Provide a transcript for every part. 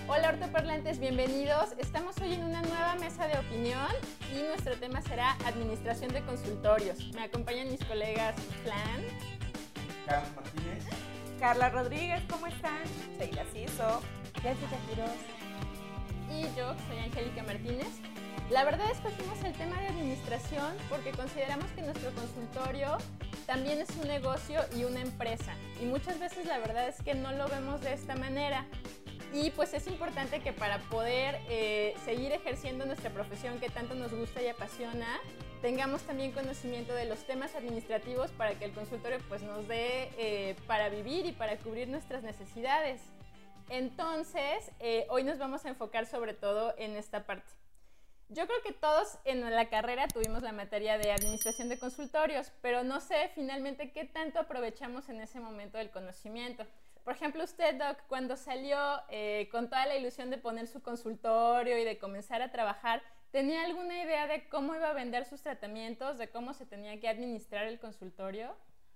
Hola ortoparlantes, bienvenidos. Estamos hoy en una nueva mesa de opinión y nuestro tema será administración de consultorios. Me acompañan mis colegas Flan, Carlos Martínez, Carla Rodríguez, ¿cómo están? Sheila Ciso, Jessica Quiroz y yo, soy Angélica Martínez. La verdad escogimos el tema de administración porque consideramos que nuestro consultorio también es un negocio y una empresa. Y muchas veces la verdad es que no lo vemos de esta manera. Y pues es importante que para poder seguir ejerciendo nuestra profesión que tanto nos gusta y apasiona, tengamos también conocimiento de los temas administrativos para que el consultorio pues nos dé para vivir y para cubrir nuestras necesidades. Entonces, hoy nos vamos a enfocar sobre todo en esta parte. Yo creo que todos en la carrera tuvimos la materia de administración de consultorios, pero no sé finalmente qué tanto aprovechamos en ese momento del conocimiento. Por ejemplo, usted, Doc, cuando salió con toda la ilusión de poner su consultorio y de comenzar a trabajar, ¿tenía alguna idea de cómo iba a vender sus tratamientos, de cómo se tenía que administrar el consultorio?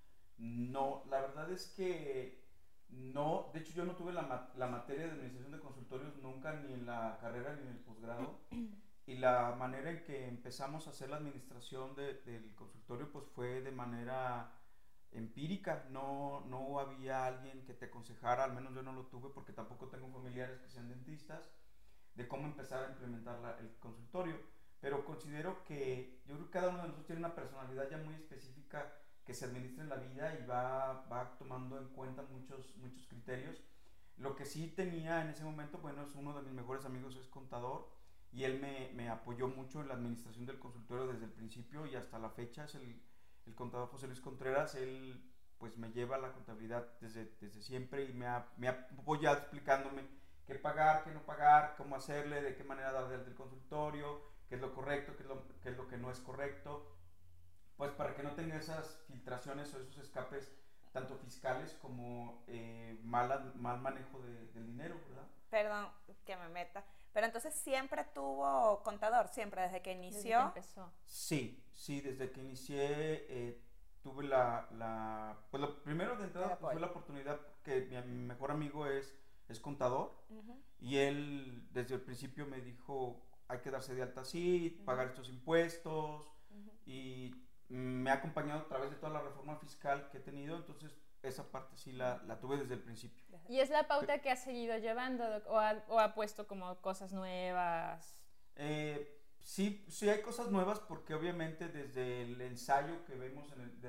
No, la verdad es que no. De hecho, yo no tuve la materia de administración de consultorios nunca, ni en la carrera ni en el posgrado. Y la manera en que empezamos a hacer la administración del consultorio pues fue de manera empírica. No había alguien que te aconsejara, al menos yo no lo tuve porque tampoco tengo familiares que sean dentistas, de cómo empezar a implementar el consultorio. Pero considero que yo creo que cada uno de nosotros tiene una personalidad ya muy específica que se administra en la vida y va tomando en cuenta muchos criterios. Lo que sí tenía en ese momento, bueno, es uno de mis mejores amigos, es contador, y él me apoyó mucho en la administración del consultorio desde el principio y hasta la fecha. Es el contador José Luis Contreras. Él pues me lleva la contabilidad desde siempre y me ha apoyado explicándome qué pagar, qué no pagar, cómo hacerle, de qué manera dar del consultorio, qué es lo correcto, qué es lo que no es correcto, pues para que no tenga esas filtraciones o esos escapes tanto fiscales como mal manejo del dinero, ¿verdad? Perdón que me meta, pero entonces siempre tuvo contador, siempre desde que inició. Desde que empezó. Sí, desde que inicié tuve pues lo primero de entrada pues, fue la oportunidad que mi mejor amigo es contador. Y él desde el principio me dijo hay que darse de alta así, pagar estos impuestos, y me ha acompañado a través de toda la reforma fiscal que he tenido. Entonces esa parte sí la tuve desde el principio. ¿Y es la pauta que ha seguido llevando, Doc, o ha puesto como cosas nuevas? Sí hay cosas nuevas porque obviamente desde el ensayo que vemos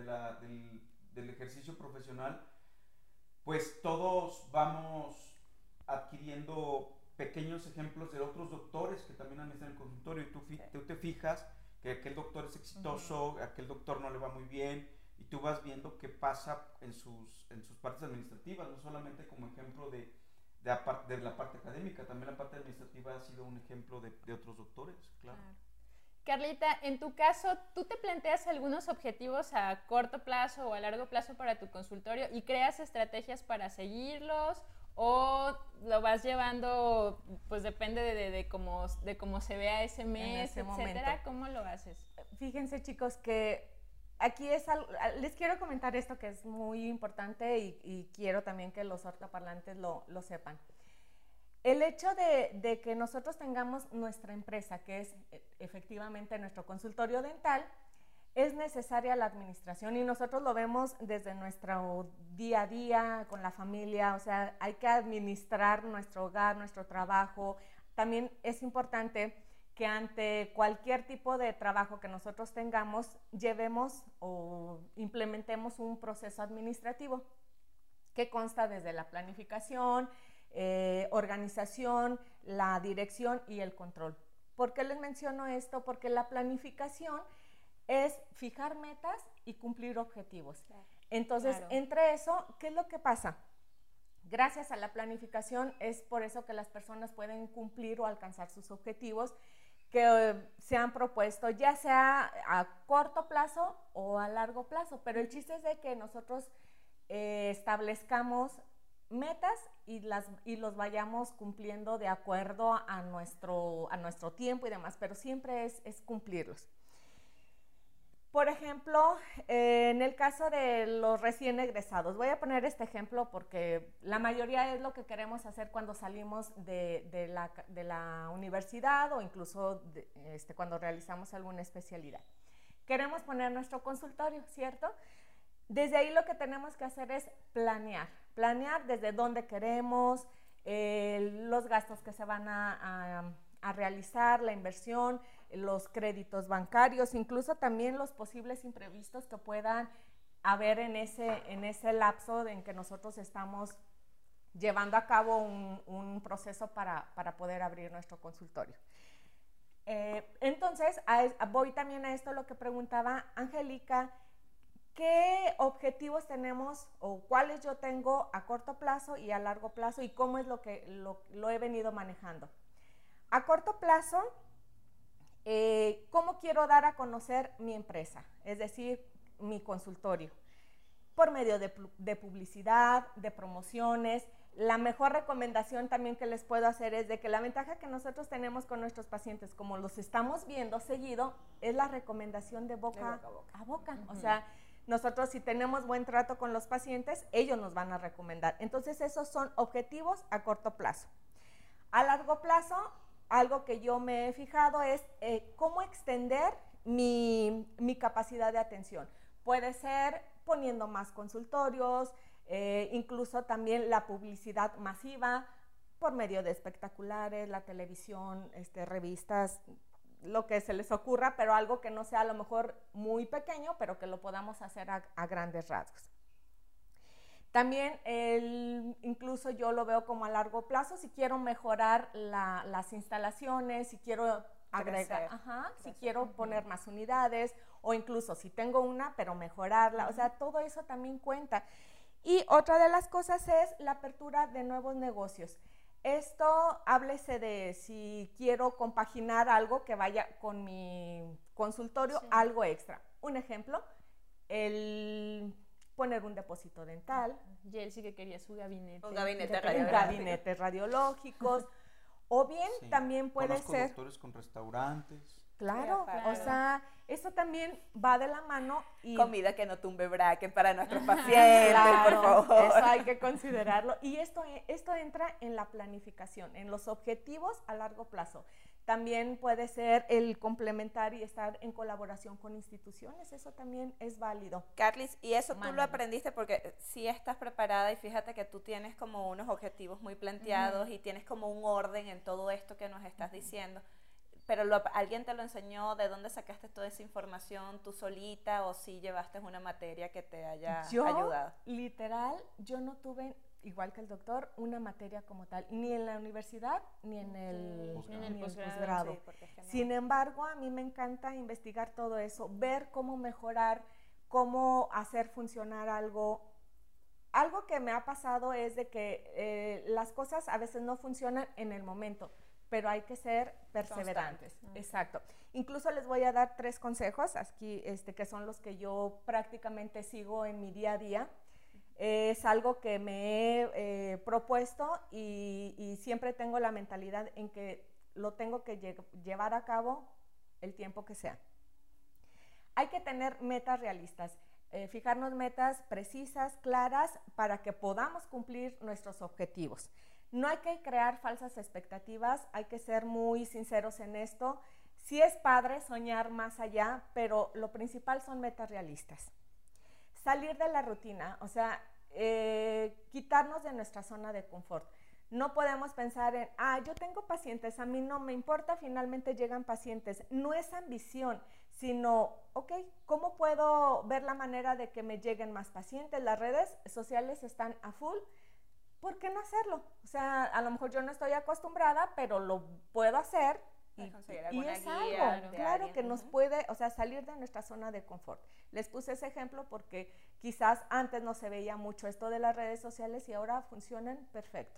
del ejercicio profesional, pues todos vamos adquiriendo pequeños ejemplos de otros doctores que también administran el consultorio, y tú te fijas que aquel doctor es exitoso, aquel doctor no le va muy bien, y tú vas viendo qué pasa en sus partes administrativas, no solamente como ejemplo de la parte académica, también la parte administrativa ha sido un ejemplo de otros doctores, claro. Carlita, en tu caso, ¿tú te planteas algunos objetivos a corto plazo o a largo plazo para tu consultorio y creas estrategias para seguirlos, o lo vas llevando, pues depende de cómo se vea ese mes, etcétera? Momento. ¿Cómo lo haces? Fíjense, chicos, que aquí les quiero comentar esto que es muy importante y quiero también que los ortoparlantes lo sepan. El hecho de que nosotros tengamos nuestra empresa, que es efectivamente nuestro consultorio dental, es necesaria la administración, y nosotros lo vemos desde nuestro día a día con la familia. O sea, hay que administrar nuestro hogar, nuestro trabajo. También es importante que ante cualquier tipo de trabajo que nosotros tengamos, llevemos o implementemos un proceso administrativo que consta desde la planificación, organización, la dirección y el control. ¿Por qué les menciono esto? Porque la planificación es fijar metas y cumplir objetivos. Claro. Entonces, claro, entre eso, ¿qué es lo que pasa? Gracias a la planificación es por eso que las personas pueden cumplir o alcanzar sus objetivos que se han propuesto, ya sea a corto plazo o a largo plazo. Pero el chiste es de que nosotros establezcamos metas y los vayamos cumpliendo de acuerdo a nuestro tiempo y demás, pero siempre es cumplirlos. Por ejemplo, en el caso de los recién egresados, voy a poner este ejemplo porque la mayoría es lo que queremos hacer cuando salimos de la universidad o incluso cuando realizamos alguna especialidad. Queremos poner nuestro consultorio, ¿cierto? Desde ahí lo que tenemos que hacer es planear desde dónde queremos, los gastos que se van a realizar, la inversión, los créditos bancarios, incluso también los posibles imprevistos que puedan haber en ese lapso en que nosotros estamos llevando a cabo un proceso para poder abrir nuestro consultorio. Entonces, voy también a esto lo que preguntaba Angélica, ¿qué objetivos tenemos o cuáles yo tengo a corto plazo y a largo plazo y cómo es lo he venido manejando? A corto plazo, ¿cómo quiero dar a conocer mi empresa? Es decir, mi consultorio. Por medio de publicidad, de promociones. La mejor recomendación también que les puedo hacer es de que la ventaja que nosotros tenemos con nuestros pacientes, como los estamos viendo seguido, es la recomendación de boca a boca. O sea, nosotros si tenemos buen trato con los pacientes, ellos nos van a recomendar. Entonces, esos son objetivos a corto plazo. A largo plazo, algo que yo me he fijado es cómo extender mi capacidad de atención. Puede ser poniendo más consultorios, incluso también la publicidad masiva por medio de espectaculares, la televisión, revistas, lo que se les ocurra, pero algo que no sea a lo mejor muy pequeño, pero que lo podamos hacer a grandes rasgos. También incluso yo lo veo como a largo plazo, si quiero mejorar las instalaciones, si quiero agregar, si quiero poner más unidades, o incluso si tengo una, pero mejorarla, o sea, todo eso también cuenta. Y otra de las cosas es la apertura de nuevos negocios. Esto, háblese de si quiero compaginar algo que vaya con mi consultorio, algo extra. Un ejemplo, el poner un depósito dental. Yel sí que quería su gabinete. Un gabinete radiológico. Gabinetes radiológicos. O bien también puede ser... doctores con restaurantes. Claro, o sea, eso también va de la mano. Y comida que no tumbe bracket para nuestros pacientes, claro, por favor. Eso hay que considerarlo. Y esto entra en la planificación, en los objetivos a largo plazo. También puede ser el complementar y estar en colaboración con instituciones, eso también es válido. Carlis, y eso tú lo aprendiste porque sí estás preparada y fíjate que tú tienes como unos objetivos muy planteados y tienes como un orden en todo esto que nos estás diciendo. Pero ¿alguien te lo enseñó? ¿De dónde sacaste toda esa información? ¿Tú solita o sí llevaste una materia que te haya ayudado? Literal, yo no tuve, igual que el doctor, una materia como tal, ni en la universidad ni en el posgrado. Sí, sin embargo, a mí me encanta investigar todo eso, ver cómo mejorar, cómo hacer funcionar algo. Algo que me ha pasado es de que las cosas a veces no funcionan en el momento, pero hay que ser perseverantes. Exacto. Incluso les voy a dar 3 consejos aquí, que son los que yo prácticamente sigo en mi día a día. Es algo que me he propuesto y siempre tengo la mentalidad en que lo tengo que llevar a cabo el tiempo que sea. Hay que tener metas realistas, fijarnos metas precisas, claras, para que podamos cumplir nuestros objetivos. No hay que crear falsas expectativas, hay que ser muy sinceros en esto. Sí es padre soñar más allá, pero lo principal son metas realistas. Salir de la rutina, o sea, quitarnos de nuestra zona de confort. No podemos pensar en, yo tengo pacientes, a mí no me importa, finalmente llegan pacientes. No es ambición, sino, ¿cómo puedo ver la manera de que me lleguen más pacientes? Las redes sociales están a full. ¿Por qué no hacerlo? O sea, a lo mejor yo no estoy acostumbrada, pero lo puedo hacer y es algo, claro, que nos puede, o sea, salir de nuestra zona de confort. Les puse ese ejemplo porque quizás antes no se veía mucho esto de las redes sociales y ahora funcionan perfecto.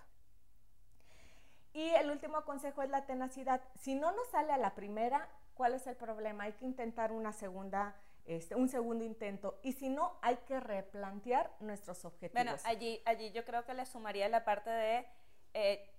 Y el último consejo es la tenacidad. Si no nos sale a la primera, ¿cuál es el problema? Hay que intentar un segundo intento, y si no, hay que replantear nuestros objetivos. Bueno, allí yo creo que le sumaría la parte de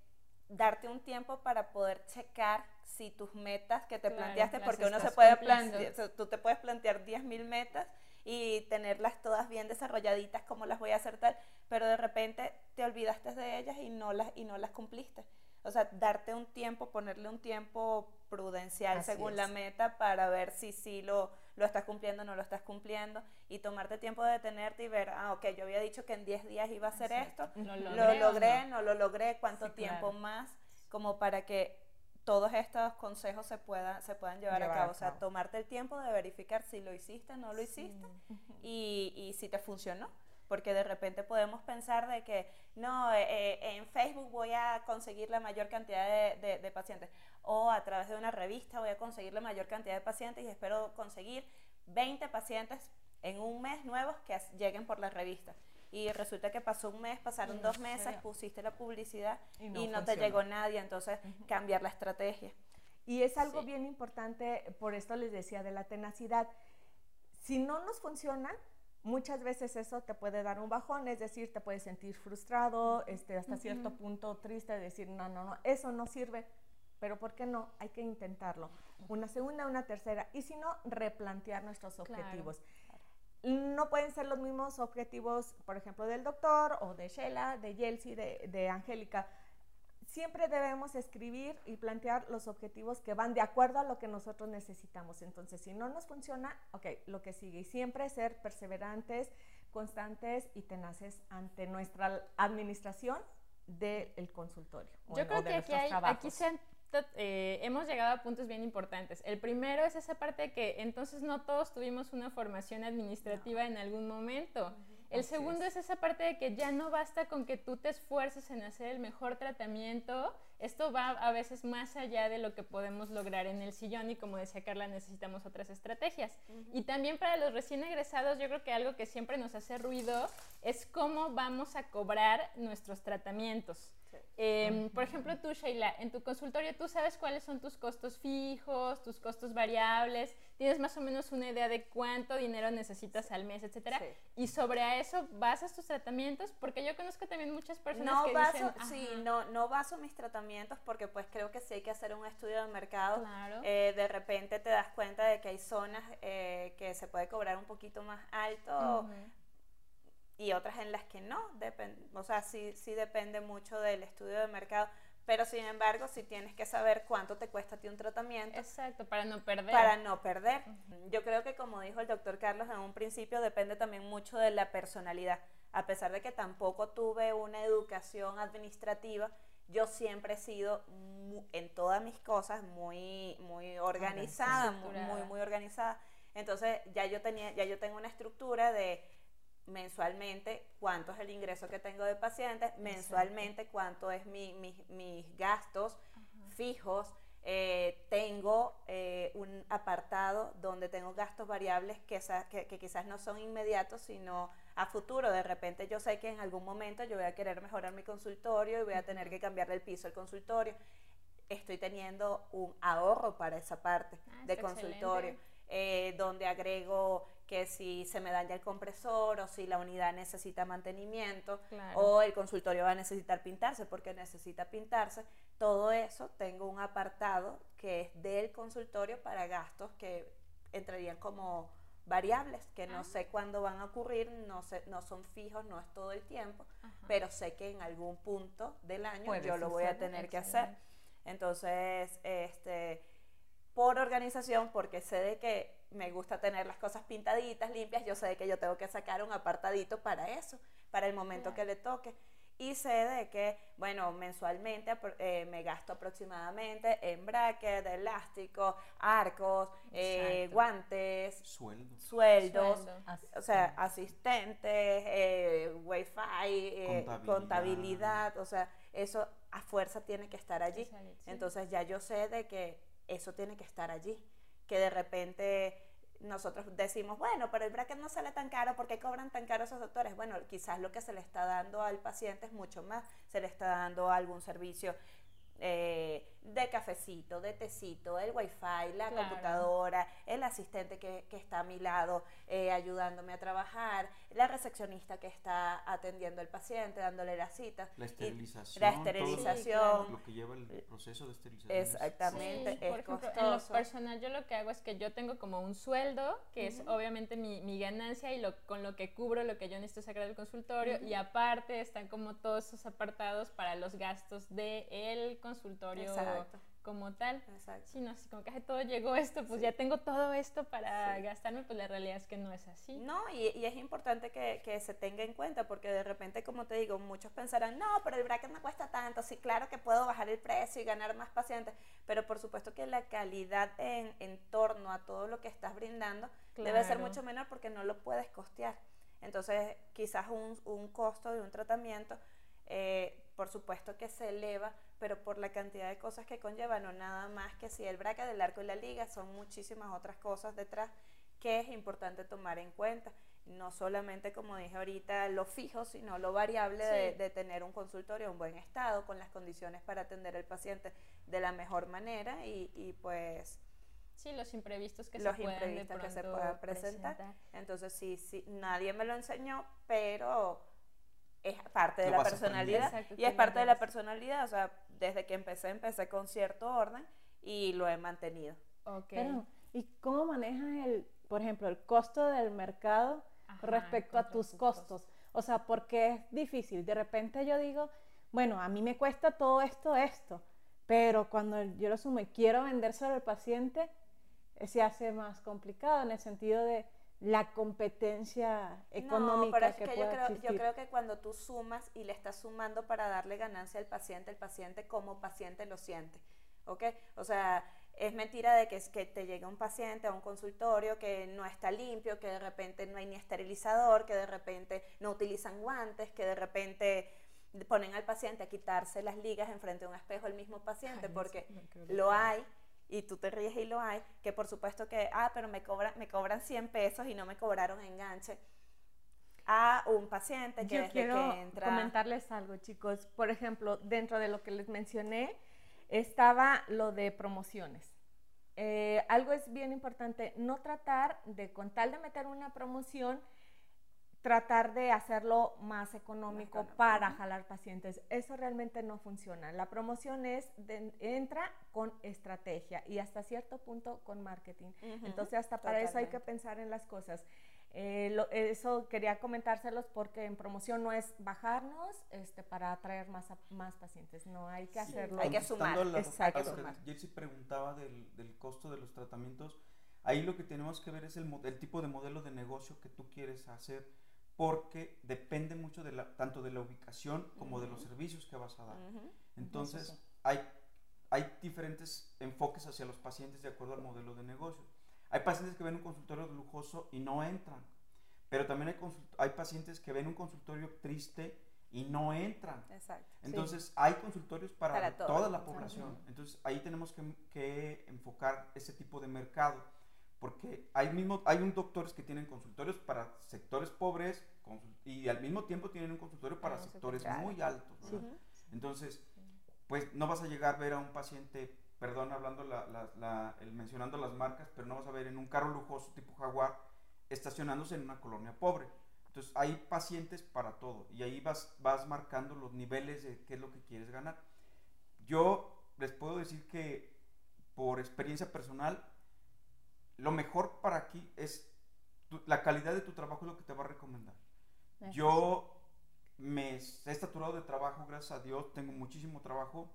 darte un tiempo para poder checar si tus metas que te Claro, planteaste, las porque uno se estás puede cumpliendo. plantear, tú te puedes plantear 10.000 metas y tenerlas todas bien desarrolladitas, cómo las voy a hacer tal, pero de repente te olvidaste de ellas y no las cumpliste. O sea, darte un tiempo, ponerle un tiempo prudencial Así según es. la meta para ver si sí lo estás cumpliendo o no lo estás cumpliendo, y tomarte tiempo de detenerte y ver, ok, yo había dicho que en 10 días iba a hacer Exacto. esto, ¿Lo lo logré o logré, no? no lo logré, cuánto Sí, tiempo claro. más, como para que todos estos consejos se puedan llevar a cabo. O sea, tomarte el tiempo de verificar si lo hiciste, no lo hiciste, y si te funcionó. Porque de repente podemos pensar de que no, en Facebook voy a conseguir la mayor cantidad de pacientes, o a través de una revista voy a conseguir la mayor cantidad de pacientes y espero conseguir 20 pacientes en un mes nuevos que lleguen por la revista. Y resulta que pasó un mes, pasaron Y no 2 meses, sucedió. pusiste la publicidad Y y no no te funcionó. llegó nadie. Entonces, cambiar la estrategia. Y es algo Sí. bien importante, por esto les decía de la tenacidad. Si no nos funciona, muchas veces eso te puede dar un bajón, es decir, te puedes sentir frustrado, hasta cierto punto triste, decir, no, eso no sirve, pero ¿por qué no? Hay que intentarlo. Una segunda, una tercera, y si no, replantear nuestros objetivos. No pueden ser los mismos objetivos, por ejemplo, del doctor, o de Sheila, de Yelsi, de Angélica. Siempre debemos escribir y plantear los objetivos que van de acuerdo a lo que nosotros necesitamos. Entonces, si no nos funciona, ok, lo que sigue. Y siempre ser perseverantes, constantes y tenaces ante nuestra administración del consultorio. Yo creo que hemos llegado a puntos bien importantes. El primero es esa parte de que entonces no todos tuvimos una formación administrativa en algún momento. El segundo es esa parte de que ya no basta con que tú te esfuerces en hacer el mejor tratamiento. Esto va a veces más allá de lo que podemos lograr en el sillón, y como decía Carla, necesitamos otras estrategias. Y también para los recién egresados, yo creo que algo que siempre nos hace ruido es cómo vamos a cobrar nuestros tratamientos. Por ejemplo, tú, Sheila, en tu consultorio, ¿tú sabes cuáles son tus costos fijos, tus costos variables? ¿Tienes más o menos una idea de cuánto dinero necesitas al mes, etcétera? Sí. Y sobre a eso basas tus tratamientos, porque yo conozco también muchas personas No que baso, dicen... sí, no baso mis tratamientos, porque pues creo que sí hay que hacer un estudio de mercado. Claro. De repente te das cuenta de que hay zonas que se puede cobrar un poquito más alto, y otras en las que no. O sea, sí depende mucho del estudio de mercado, pero sin embargo sí tienes que saber cuánto te cuesta a ti un tratamiento. Exacto, para no perder. Para no perder. Yo creo que, como dijo el doctor Carlos en un principio, depende también mucho de la personalidad. A pesar de que tampoco tuve una educación administrativa, yo siempre he sido en todas mis cosas muy organizada, muy organizada. Entonces ya yo tengo una estructura de mensualmente cuánto es el ingreso que tengo de pacientes, mensualmente cuánto es mis gastos fijos. Tengo un apartado donde tengo gastos variables que quizás no son inmediatos, sino a futuro. De repente yo sé que en algún momento yo voy a querer mejorar mi consultorio y voy a tener que cambiarle el piso al consultorio. Estoy teniendo un ahorro para esa parte de consultorio, donde agrego que si se me daña el compresor, o si la unidad necesita mantenimiento, o el consultorio va a necesitar pintarse porque necesita pintarse. Todo eso tengo un apartado que es del consultorio para gastos que entrarían como variables, que no sé cuándo van a ocurrir, no son fijos, no es todo el tiempo, pero sé que en algún punto del año yo lo voy a tener que hacer. Entonces, por organización, porque sé de que me gusta tener las cosas pintaditas, limpias, yo sé de que yo tengo que sacar un apartadito para eso, para el momento que le toque. Y sé de que, bueno, mensualmente me gasto aproximadamente en bracket, elástico, arcos, guantes, sueldos, o sea, asistentes, wifi, contabilidad, o sea, eso a fuerza tiene que estar allí. Entonces ya yo sé de que eso tiene que estar allí, que de repente nosotros decimos, bueno, pero el bracket no sale tan caro, ¿por qué cobran tan caro esos doctores? Bueno, quizás lo que se le está dando al paciente es mucho más, se le está dando algún servicio de cafecito, de tecito, el wifi, la Claro. computadora, el asistente que está a mi lado ayudándome a trabajar, la recepcionista que está atendiendo al paciente, dándole la cita. La esterilización. La todo esterilización. Sí, claro. lo que lleva el proceso de esterilización. Exactamente. Sí, es por ejemplo, en costoso. lo personal yo lo que hago es que yo tengo como un sueldo, que es obviamente mi ganancia y con lo que cubro lo que yo necesito sacar del consultorio, y aparte están como todos esos apartados para los gastos del consultorio Exacto. como tal. Exacto. Sí, no, así como que "Ay, todo llegó esto, pues ya tengo todo esto para gastarme", pues la realidad es que no es así. No, y es importante que se tenga en cuenta, porque de repente, como te digo, muchos pensarán, no, pero el bracket no cuesta tanto, sí, claro que puedo bajar el precio y ganar más pacientes, pero por supuesto que la calidad en torno a todo lo que estás brindando debe ser Claro. mucho menor porque no lo puedes costear. Entonces, quizás un costo de un tratamiento, por supuesto que se eleva, pero por la cantidad de cosas que conlleva, no nada más que si el bracket, el arco y la liga, son muchísimas otras cosas detrás que es importante tomar en cuenta. No solamente, como dije ahorita, lo fijo, sino lo variable Sí. de tener un consultorio en buen estado, con las condiciones para atender al paciente de la mejor manera y pues Sí, los imprevistos que los se puedan de imprevistos que se pronto puedan presentar. Entonces sí, nadie me lo enseñó, pero es parte de Lo la vas personalidad. aprendiendo. Exacto, Y es tú parte lo de la ves. personalidad, o sea, desde que empecé con cierto orden y lo he mantenido. Ok. Pero, ¿y cómo manejas por ejemplo, el costo del mercado Ajá, respecto a contra tus tus costos? O sea, porque es difícil. De repente yo digo, bueno, a mí me cuesta todo esto, pero cuando yo lo sumo y quiero vendérselo al paciente, se hace más complicado en el sentido de la competencia No, económica pero es que que pueda yo existir. creo que cuando tú sumas y le estás sumando para darle ganancia al paciente, el paciente como paciente lo siente, ¿ok? O sea, es mentira de que te llegue un paciente a un consultorio que no está limpio, que de repente no hay ni esterilizador, que de repente no utilizan guantes, que de repente ponen al paciente a quitarse las ligas enfrente de un espejo el mismo paciente, Ay, porque eso no creo que lo pase. hay. Y tú te ríes y lo hay, que por supuesto que, pero me cobran 100 pesos y no me cobraron enganche a un paciente que Yo desde quiero que entra... comentarles algo, chicos. Por ejemplo, dentro de lo que les mencioné, estaba lo de promociones. Algo es bien importante, no tratar de, con tal de meter una promoción, tratar de hacerlo más económico para jalar pacientes. Eso realmente no funciona. La promoción entra con estrategia y hasta cierto punto con marketing. Entonces, hasta para eso hay que pensar en las cosas. Eso quería comentárselos porque en promoción no es bajarnos para atraer más pacientes. No, hay que hacerlo. Hay que sumar. Contestando Exacto. a lo que Jersey preguntaba del costo de los tratamientos, ahí lo que tenemos que ver es el tipo de modelo de negocio que tú quieres hacer, porque depende mucho tanto de la ubicación como de los servicios que vas a dar. Entonces, sí. hay diferentes enfoques hacia los pacientes de acuerdo al modelo de negocio. Hay pacientes que ven un consultorio lujoso y no entran, pero también hay pacientes que ven un consultorio triste y no entran. Exacto. Entonces, hay consultorios para toda la mundo. población. Entonces, ahí tenemos que enfocar ese tipo de mercado, porque hay doctores que tienen consultorios para sectores pobres y al mismo tiempo tienen un consultorio para sectores muy altos, ¿verdad? Entonces, pues no vas a llegar a ver a un paciente, perdón, hablando mencionando las marcas, pero no vas a ver en un carro lujoso tipo Jaguar estacionándose en una colonia pobre. Entonces hay pacientes para todo y ahí vas marcando los niveles de qué es lo que quieres ganar. Yo les puedo decir que por experiencia personal, lo mejor para aquí es la calidad de tu trabajo es lo que te va a recomendar. Yo me he saturado de trabajo, gracias a Dios, tengo muchísimo trabajo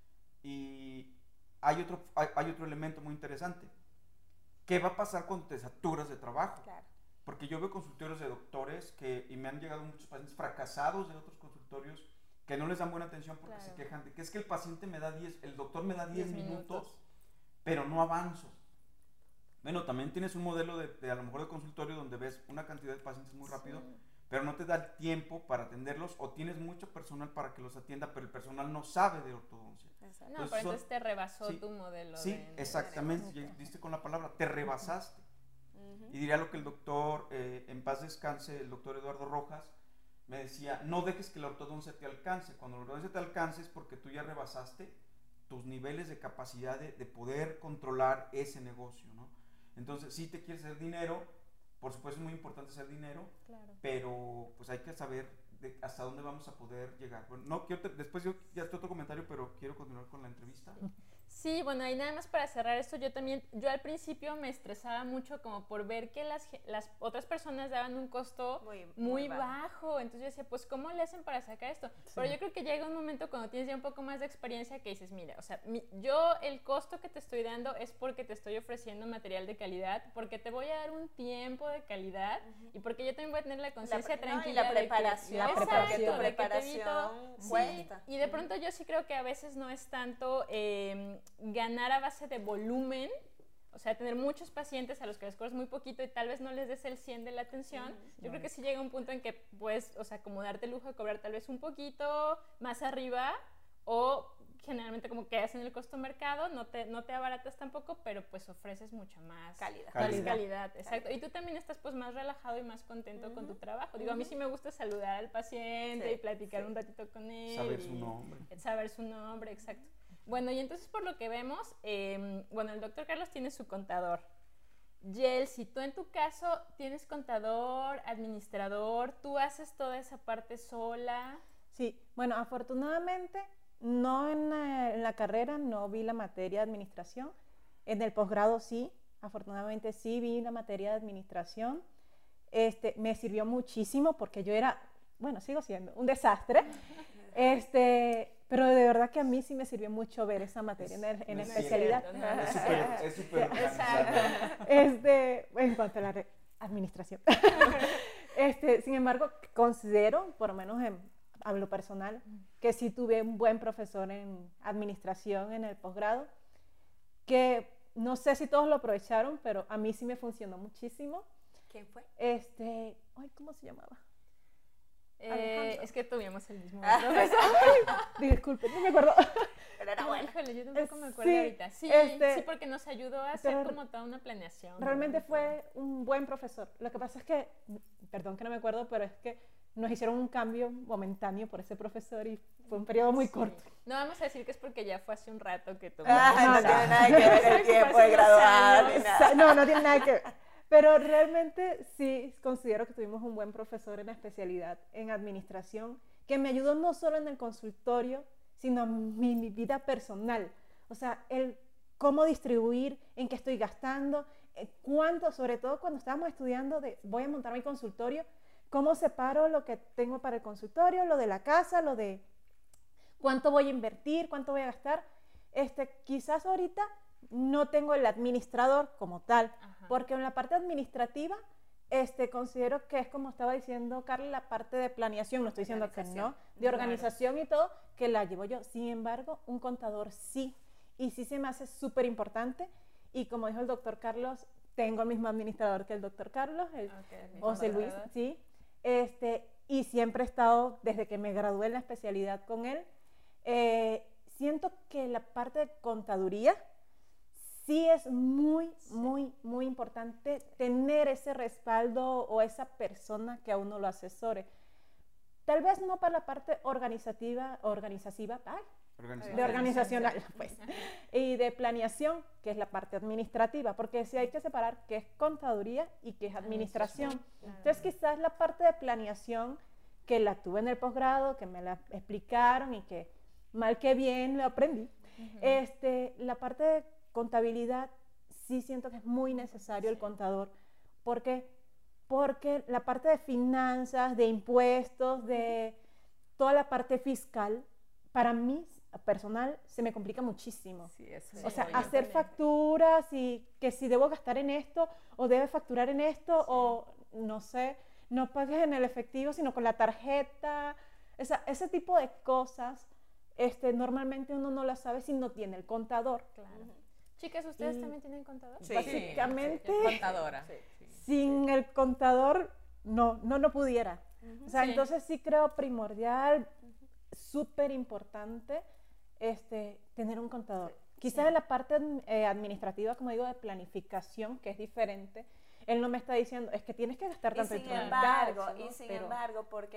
y hay otro elemento muy interesante. ¿Qué va a pasar cuando te saturas de trabajo? Claro. Porque yo veo consultorios de doctores y me han llegado muchos pacientes fracasados de otros consultorios que no les dan buena atención porque se quejan de que es que el doctor me da 10 minutos, pero no avanzo. Bueno, también tienes un modelo de a lo mejor de consultorio donde ves una cantidad de pacientes muy rápido, pero no te da el tiempo para atenderlos o tienes mucho personal para que los atienda, pero el personal no sabe de ortodoncia. Exacto. No, pero entonces te rebasó tu modelo. Sí, exactamente, ya diste con la palabra, te rebasaste. Y diría lo que el doctor, en paz descanse, el doctor Eduardo Rojas, me decía, no dejes que la ortodoncia te alcance. Cuando la ortodoncia te alcance es porque tú ya rebasaste tus niveles de capacidad de poder controlar ese negocio, ¿no? Entonces, si te quieres hacer dinero, por supuesto es muy importante hacer dinero, Claro. pero pues hay que saber hasta dónde vamos a poder llegar. Bueno, no, después yo ya estoy otro comentario, pero quiero continuar con la entrevista. Sí, bueno, y nada más para cerrar esto, yo al principio me estresaba mucho como por ver que las otras personas daban un costo muy bajo, entonces yo decía, pues ¿cómo le hacen para sacar esto? Sí. Pero yo creo que llega un momento cuando tienes ya un poco más de experiencia que dices, mira, o sea, yo el costo que te estoy dando es porque te estoy ofreciendo material de calidad, porque te voy a dar un tiempo de calidad y porque yo también voy a tener la conciencia tranquila. Y la preparación, de que, porque tu preparación cuesta. Sí, y de pronto yo sí creo que a veces no es tanto ganar a base de volumen, o sea, tener muchos pacientes a los que les cobras muy poquito y tal vez no les des el 100 de la atención. Yo creo que sí llega un punto en que puedes, o sea, como darte el lujo de cobrar tal vez un poquito más arriba, o generalmente como quedas en el costo mercado, no te abaratas tampoco, pero pues ofreces mucho más calidad. Exacto. Y tú también estás pues más relajado y más contento con tu trabajo. Digo, a mí sí me gusta saludar al paciente y platicar un ratito con él. Saber su nombre, exacto. Bueno, y entonces por lo que vemos, bueno, el doctor Carlos tiene su contador. Yelsi, tú en tu caso tienes contador, administrador, ¿tú haces toda esa parte sola? Sí, bueno, afortunadamente no en la carrera no vi la materia de administración, en el posgrado sí, afortunadamente sí vi la materia de administración. Me sirvió muchísimo porque yo era, bueno, sigo siendo un desastre. Pero de verdad que a mí sí me sirvió mucho ver esa materia en especialidad. Es súper exacto. En cuanto a la administración. Sin embargo, considero, por lo menos a lo personal, que sí tuve un buen profesor en administración en el posgrado, que no sé si todos lo aprovecharon, pero a mí sí me funcionó muchísimo. ¿Quién fue? ¿Cómo se llamaba? Es que tuvimos el mismo profesor. Disculpe, no me acuerdo. Pero era bueno. Híjole, yo tampoco me acuerdo ahorita. Sí, sí, porque nos ayudó a hacer como toda una planeación. Realmente fue un buen profesor. Lo que pasa es que, perdón que no me acuerdo, pero es que nos hicieron un cambio momentáneo por ese profesor y fue un periodo muy corto. No vamos a decir que es porque ya fue hace un rato que tomó. No tiene nada que ver el tiempo de graduar. No tiene nada que ver. Pero realmente sí considero que tuvimos un buen profesor en la especialidad en administración que me ayudó no solo en el consultorio, sino en mi vida personal. O sea, el cómo distribuir, en qué estoy gastando, cuánto, sobre todo cuando estábamos estudiando voy a montar mi consultorio, cómo separo lo que tengo para el consultorio, lo de la casa, lo de cuánto voy a invertir, cuánto voy a gastar. Quizás ahorita no tengo el administrador como tal, porque en la parte administrativa considero que es como estaba diciendo Carla, la parte de planeación, no estoy diciendo que no, de organización y todo, que la llevo yo. Sin embargo, un contador sí, y sí se me hace súper importante, y como dijo el doctor Carlos, tengo el mismo administrador que el doctor Carlos, José Luis, sí, y siempre he estado, desde que me gradué en la especialidad con él, siento que la parte de contaduría sí es muy importante tener ese respaldo o esa persona que a uno lo asesore. Tal vez no para la parte organizacional, pues, y de planeación, que es la parte administrativa, porque sí hay que separar qué es contaduría y qué es administración. Entonces quizás la parte de planeación, que la tuve en el posgrado, que me la explicaron y que mal que bien lo aprendí, la parte de contabilidad sí siento que es muy necesario el contador. ¿Por qué? Porque la parte de finanzas, de impuestos, de toda la parte fiscal, para mí personal se me complica muchísimo. O sea, hacer facturas y que si debo gastar en esto o debe facturar en esto o no sé, no pagues en el efectivo sino con la tarjeta. Ese tipo de cosas normalmente uno no las sabe si no tiene el contador. Claro. Chicas, ¿ustedes también tienen contador? Sí, básicamente, contadora. Sin el contador no pudiera. O sea, entonces sí creo primordial, súper importante, tener un contador. Quizás en la parte administrativa, como digo, de planificación, que es diferente, él no me está diciendo, es que tienes que gastar tanto en tu sin embargo, porque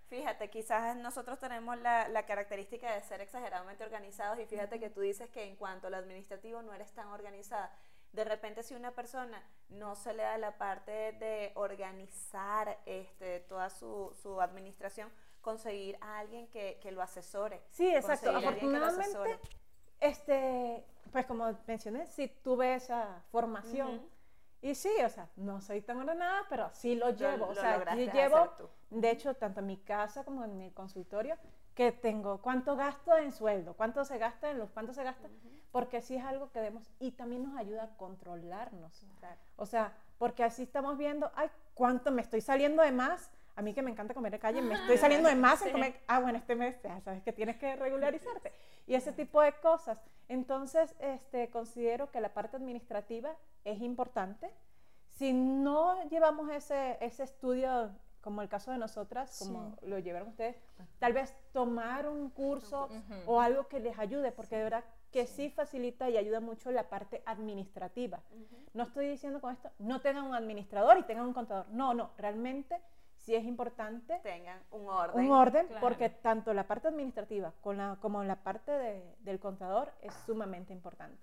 Fíjate, quizás nosotros tenemos la característica de ser exageradamente organizados y fíjate que tú dices que en cuanto a lo administrativo no eres tan organizada. De repente si una persona no se le da la parte de organizar toda su administración, conseguir a alguien que lo asesore. Sí, exacto. Conseguir a alguien que lo Afortunadamente, asesore. pues como mencioné, sí tuve esa formación. Y sí, o sea, no soy tan ordenada, pero sí lo llevo. O sea, lograste yo llevo, hacer tú. de hecho, tanto en mi casa como en mi consultorio, que tengo cuánto gasto en sueldo, cuánto se gasta en luz, cuánto se gasta, porque sí es algo que debemos, y también nos ayuda a controlarnos. Claro. O sea, porque así estamos viendo, ay, cuánto me estoy saliendo de más. A mí que me encanta comer de calle, me estoy saliendo de más en comer, bueno, este mes ya sabes que tienes que regularizarte. Y ese tipo de cosas. Entonces, considero que la parte administrativa es importante. Si no llevamos ese estudio, como el caso de nosotras, como lo llevaron ustedes, tal vez tomar un curso o algo que les ayude, porque de verdad que sí facilita y ayuda mucho la parte administrativa. No estoy diciendo con esto, no tengan un administrador y tengan un contador. No, no, realmente sí es importante Tengan un orden. un orden, Claro. porque tanto la parte administrativa como la parte del contador es sumamente importante.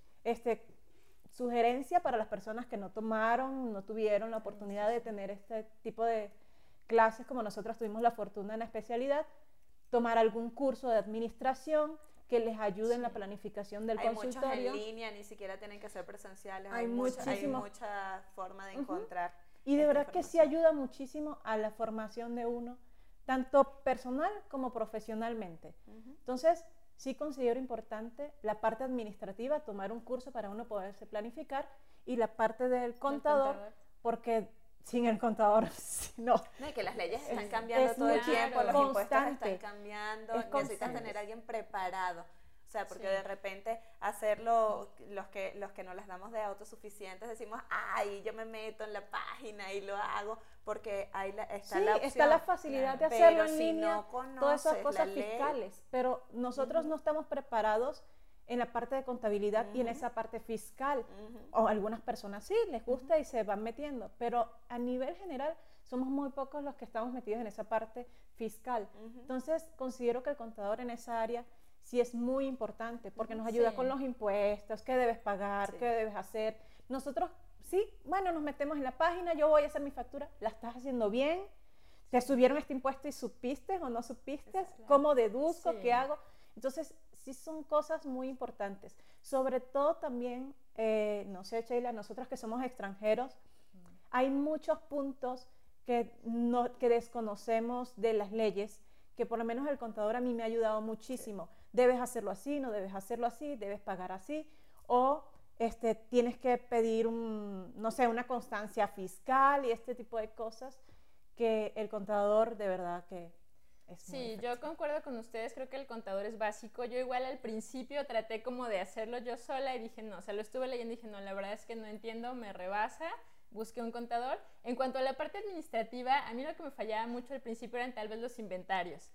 Sugerencia para las personas que no tuvieron la oportunidad de tener este tipo de clases, como nosotros tuvimos la fortuna en la especialidad, tomar algún curso de administración que les ayude en la planificación del Hay muchos consultorio. en línea, ni siquiera tienen que ser presenciales. Hay Hay muchísimos. mucha forma de encontrar. Y de esta verdad que sí información. ayuda muchísimo a la formación de uno, tanto personal como profesionalmente. Entonces, sí considero importante la parte administrativa, tomar un curso para uno poderse planificar, y la parte del contador, porque sin el contador, no. No, y que las leyes están cambiando es todo el muy tiempo, los impuestos constante. están cambiando, Es necesitas constante. tener a alguien preparado. O sea, porque Sí. de repente hacerlo, los que no las damos de autosuficientes, decimos, ay, yo me meto en la página y lo hago, porque ahí está Sí, la opción. está la facilidad de Pero hacerlo en si línea, no todas esas conoces cosas la ley, fiscales, pero nosotros no estamos preparados en la parte de contabilidad y en esa parte fiscal. O algunas personas sí, les gusta y se van metiendo, pero a nivel general somos muy pocos los que estamos metidos en esa parte fiscal. Entonces, considero que el contador en esa área sí es muy importante, porque nos ayuda Sí. con los impuestos, qué debes pagar, Sí. qué debes hacer. Nosotros, sí, bueno, nos metemos en la página, yo voy a hacer mi factura, ¿la estás haciendo bien? ¿Te subieron este impuesto y supiste o no supiste? ¿Cómo deduzco? Sí. ¿Qué hago? Entonces, sí son cosas muy importantes. Sobre todo también, no sé, Sheila, nosotros que somos extranjeros, hay muchos puntos que desconocemos de las leyes, que por lo menos el contador a mí me ha ayudado muchísimo. Debes hacerlo así, no debes hacerlo así, debes pagar así, o tienes que pedir no sé, una constancia fiscal y este tipo de cosas, que el contador de verdad que es muy Sí, efectivo. yo concuerdo con ustedes, creo que el contador es básico. Yo igual al principio traté como de hacerlo yo sola y dije no, o sea, lo estuve leyendo y dije no, la verdad es que no entiendo, me rebasa, busqué un contador. En cuanto a la parte administrativa, a mí lo que me fallaba mucho al principio eran tal vez los inventarios.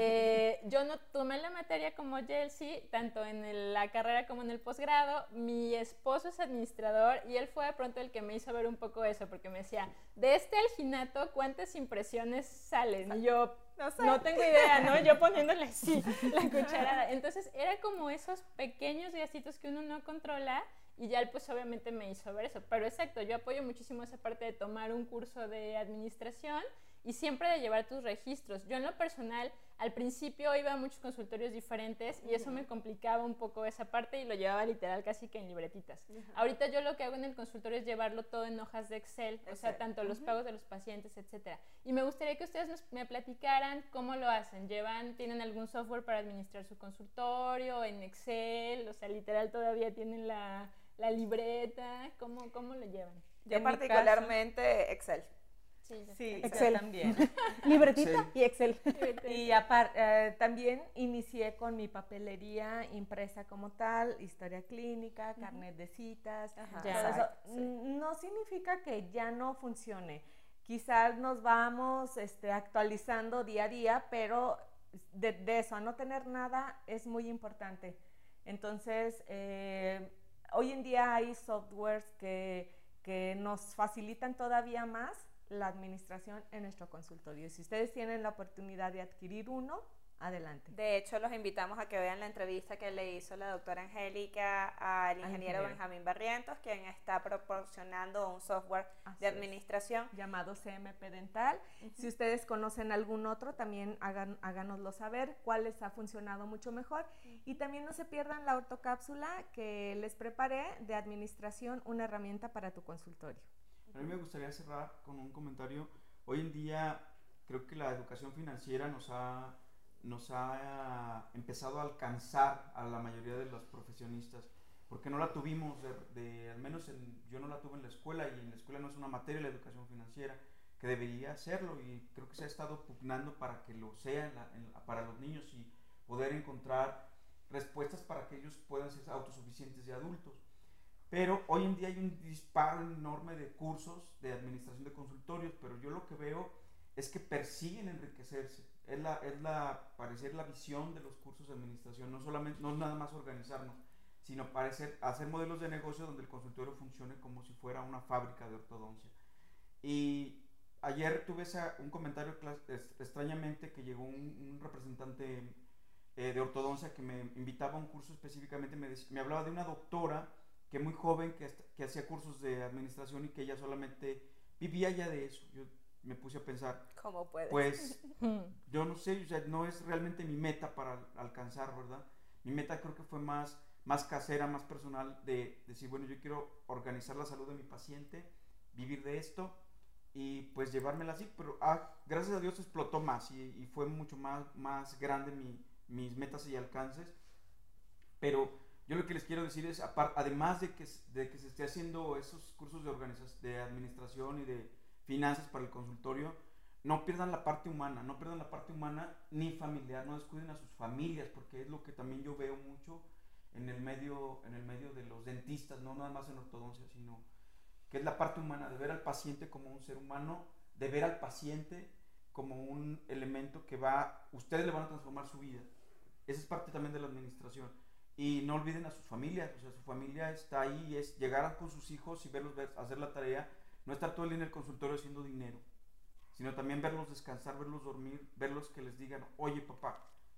Yo no tomé la materia como Yelsi, tanto en la carrera como en el posgrado. Mi esposo es administrador y él fue de pronto el que me hizo ver un poco eso, porque me decía, de este alginato, ¿cuántas impresiones salen? Y yo, no tengo idea, ¿no? Yo poniéndole así la cucharada. Entonces era como esos pequeños gastitos que uno no controla, y ya él pues obviamente me hizo ver eso. Pero exacto, yo apoyo muchísimo esa parte de tomar un curso de administración y siempre de llevar tus registros. Yo en lo personal, al principio iba a muchos consultorios diferentes y eso me complicaba un poco esa parte y lo llevaba literal casi que en libretitas. Ahorita yo lo que hago en el consultorio es llevarlo todo en hojas de Excel, o sea, tanto los pagos de los pacientes, etcétera. Y me gustaría que ustedes me platicaran cómo lo hacen. ¿Tienen algún software para administrar su consultorio en Excel? O sea, literal todavía tienen la libreta. ¿Cómo lo llevan? Yo En mi particularmente Excel. Sí, Sí, Excel. Excel también. Libretita Sí. y Excel. Y también inicié con mi papelería impresa como tal, historia clínica, carnet de citas. Ajá. todo Ya. eso. Sí. No significa que ya no funcione. Quizás nos vamos actualizando día a día, pero de eso, a no tener nada es muy importante. Entonces, hoy en día hay softwares que nos facilitan todavía más la administración en nuestro consultorio. Si ustedes tienen la oportunidad de adquirir uno, adelante. De hecho, los invitamos a que vean la entrevista que le hizo la doctora Angélica al ingeniero Benjamín Barrientos, quien está proporcionando un software de administración llamado CMP Dental. Si ustedes conocen algún otro, también háganoslo saber cuál les ha funcionado mucho mejor. Y también no se pierdan la ortocápsula que les preparé de administración, una herramienta para tu consultorio. A mí me gustaría cerrar con un comentario. Hoy en día creo que la educación financiera nos ha empezado a alcanzar a la mayoría de los profesionistas, porque no la tuvimos, al menos yo no la tuve en la escuela, y en la escuela no es una materia la educación financiera, que debería serlo, y creo que se ha estado pugnando para que lo sea para los niños y poder encontrar respuestas para que ellos puedan ser autosuficientes de adultos. Pero hoy en día hay un disparo enorme de cursos de administración de consultorios, pero yo lo que veo es que persiguen enriquecerse. Parecer la visión de los cursos de administración, no nada más organizarnos, sino hacer modelos de negocio donde el consultorio funcione como si fuera una fábrica de ortodoncia. Y ayer tuve un comentario extrañamente, que llegó un representante de ortodoncia que me invitaba a un curso específicamente, me hablaba de una doctora que muy joven que hacía cursos de administración y que ella solamente vivía ya de eso. Yo me puse a pensar, ¿cómo puedes? Pues yo no sé, o sea, no es realmente mi meta para alcanzar, ¿verdad? Mi meta creo que fue más casera, más personal, de decir, bueno, yo quiero organizar la salud de mi paciente, vivir de esto y pues llevármela así, pero gracias a Dios explotó más y fue mucho más grande mis metas y alcances. Pero yo lo que les quiero decir es, además de que se esté haciendo esos cursos de administración y de finanzas para el consultorio, no pierdan la parte humana, ni familiar, no descuiden a sus familias, porque es lo que también yo veo mucho en el medio de los dentistas, no nada más en ortodoncia, sino que es la parte humana, de ver al paciente como un ser humano, de ver al paciente como un elemento que ustedes le van a transformar su vida. Esa es parte también de la administración. Y no olviden a sus familias, o sea, su familia está ahí, es llegar con sus hijos y verlos hacer la tarea, no estar todo el día en el consultorio haciendo dinero, sino también verlos descansar, verlos dormir, verlos que les digan, oye papá,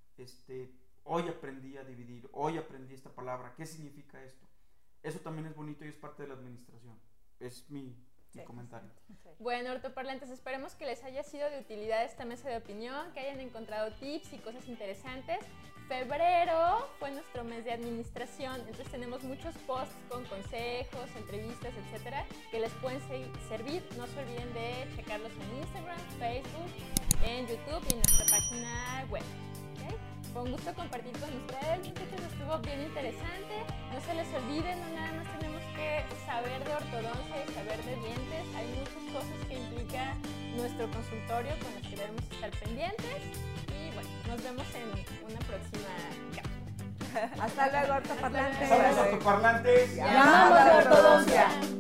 hoy aprendí a dividir, hoy aprendí esta palabra, ¿qué significa esto? Eso también es bonito y es parte de la administración. Es mi comentario. Sí. Bueno, ortoparlantes, esperemos que les haya sido de utilidad esta mesa de opinión, que hayan encontrado tips y cosas interesantes. Febrero fue nuestro mes de administración, entonces tenemos muchos posts con consejos, entrevistas, etcétera, que les pueden servir. No se olviden de checarlos en Instagram, Facebook, en YouTube y en nuestra página web. ¿Okay? Fue un gusto compartir con ustedes, muchachos, estuvo bien interesante. No se les olviden, no nada más tenemos que saber de ortodoncia y saber de dientes, hay muchas cosas que implica nuestro consultorio con las que debemos estar pendientes. Bueno, nos vemos en una próxima cápsula. Hasta luego, ortoparlantes. Somos ortoparlantes. Llamamos a ortodoncia.